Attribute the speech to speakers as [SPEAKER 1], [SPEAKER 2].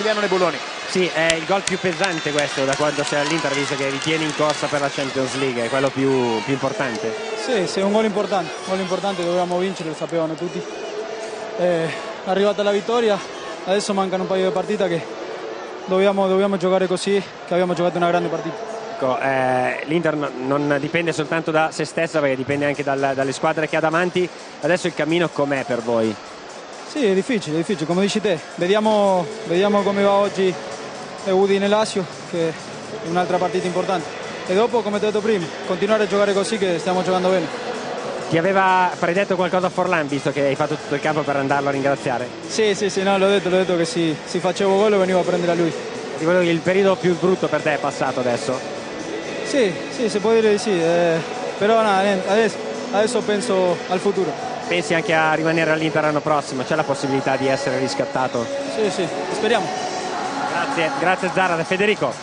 [SPEAKER 1] Massimiliano Nebuloni.
[SPEAKER 2] Sì, è il gol più pesante questo da quando sei all'Inter, visto che ritieni in corsa per la Champions League, è quello più importante.
[SPEAKER 3] Sì, è un gol importante, dovevamo vincere, lo sapevano tutti. Arrivata la vittoria, adesso mancano un paio di partite che dobbiamo giocare così, che abbiamo giocato una grande partita.
[SPEAKER 2] Ecco, l'Inter non dipende soltanto da se stessa, perché dipende anche dalle squadre che ha davanti. Adesso il cammino com'è per voi?
[SPEAKER 3] Sì, è difficile, come dici te. Vediamo come va oggi Udine Lazio, che è un'altra partita importante. E dopo, come ti ho detto prima, continuare a giocare così, che stiamo giocando bene.
[SPEAKER 2] Ti aveva predetto qualcosa Forlan, visto che hai fatto tutto il campo per andarlo a ringraziare?
[SPEAKER 3] Sì, no, l'ho detto che se facevo gol venivo a prendere a lui.
[SPEAKER 2] Ti volevo dire, il periodo più brutto per te è passato adesso?
[SPEAKER 3] Sì, si può dire di sì, però no, adesso penso al futuro.
[SPEAKER 2] Pensi anche a rimanere all'Inter l'anno prossimo? C'è la possibilità di essere riscattato?
[SPEAKER 3] Sì, speriamo.
[SPEAKER 2] Grazie Zara, da Federico.